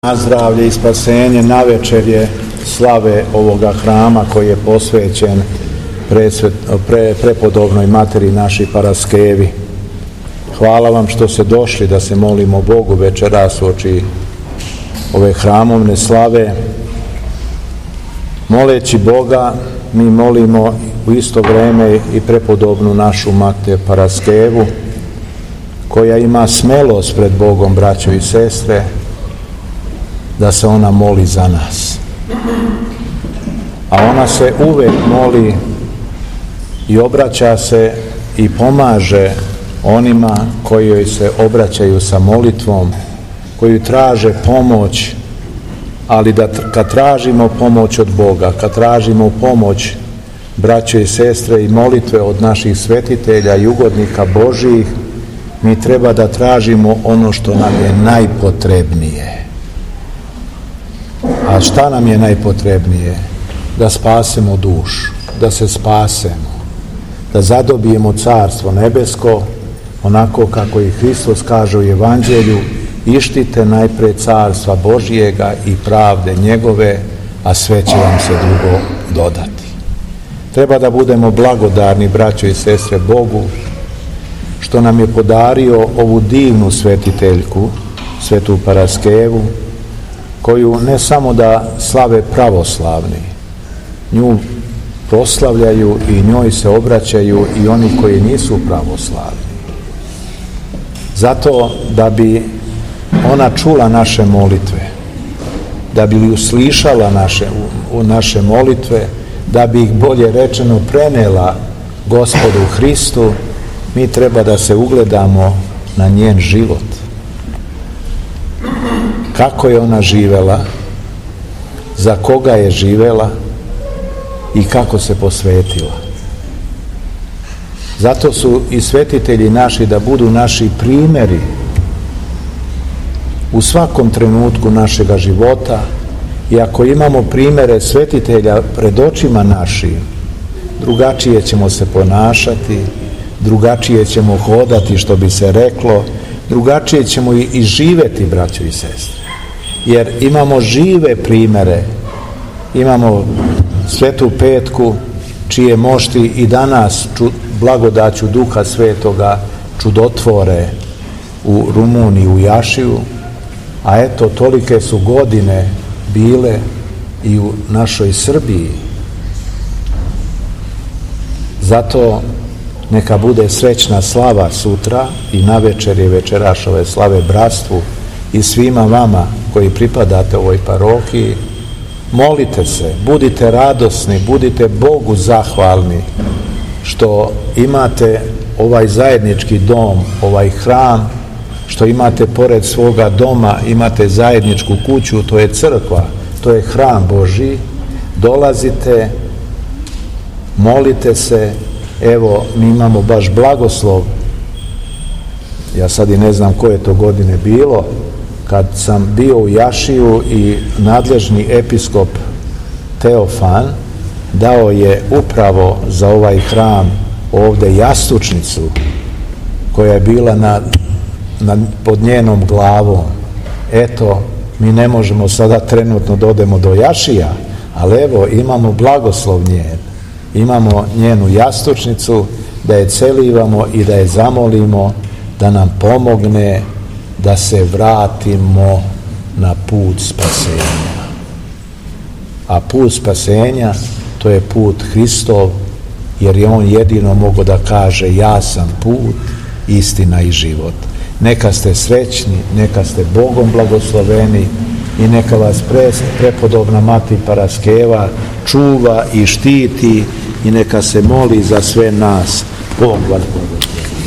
Nazdravlje i spasenje na večerje slave ovoga hrama koji je posvećen prepodobnoj materi naši Paraskevi. Hvala vam što ste došli da se molimo Bogu večeras uoči ove hramovne slave. Moleći Boga, mi molimo u isto vrijeme i prepodobnu našu mater Paraskevu, koja ima smelost pred Bogom, braćo i sestre, da se ona moli za nas. A ona se uvek moli i obraća se i pomaže onima koji joj se obraćaju sa molitvom, koji traže pomoć, ali da kad tražimo pomoć od Boga, kad tražimo pomoć braćo i sestre i molitve od naših svetitelja i ugodnika Božjih, mi treba da tražimo ono što nam je najpotrebnije. A šta nam je najpotrebnije? Da spasemo dušu, da se spasemo, da zadobijemo carstvo nebesko, onako kako i Hristos kaže u Evanđelju: ištite najpre carstva Božjega i pravde njegove, a sve će vam se drugo dodati. Treba da budemo blagodarni, braćo i sestre, Bogu što nam je podario ovu divnu svetiteljku, svetu Paraskevu, koju ne samo da slave pravoslavni, nju proslavljaju i njoj se obraćaju i oni koji nisu pravoslavni. Zato da bi ona čula naše molitve, da bi uslišala naše molitve, da bi ih bolje rečeno prenela Gospodu Hristu, mi treba da se ugledamo na njen život. Kako je ona živela, za koga je živela i kako se posvetila. Zato su i svetitelji naši da budu naši primjeri u svakom trenutku našega života, i ako imamo primjere svetitelja pred očima našim, drugačije ćemo se ponašati, drugačije ćemo hodati, što bi se reklo, drugačije ćemo i živeti, braćo i sestre. Jer imamo žive primjere, imamo Svetu Petku, čije mošti i danas blagodaću Duha Svetoga čudotvore u Rumuniji, u Jašiju, a eto, tolike su godine bile i u našoj Srbiji. Zato neka bude srećna slava sutra i navečer je večerašove slave bratstvu i svima vama koji pripadate ovoj parohiji. Molite se, budite radosni, budite Bogu zahvalni što imate ovaj zajednički dom, ovaj hram, što imate pored svoga doma, imate zajedničku kuću, to je crkva, to je hram Božji. Dolazite, molite se. Evo, mi imamo baš blagoslov, ja sad i ne znam koje to godine bilo, kad sam bio u Jašiju i nadležni episkop Teofan dao je upravo za ovaj hram ovde jastučnicu koja je bila pod njenom glavom. Eto, mi ne možemo sada trenutno da odemo do Jašija, ali evo, imamo blagoslov njen. Imamo njenu jastučnicu, da je celivamo i da je zamolimo da nam pomogne da se vratimo na put spasenja. A put spasenja, to je put Hristov, jer je on jedino mogao da kaže: ja sam put, istina i život. Neka ste srećni, neka ste Bogom blagosloveni i neka vas prepodobna mati Paraskeva čuva i štiti i neka se moli za sve nas. Bog vas blagoslovi.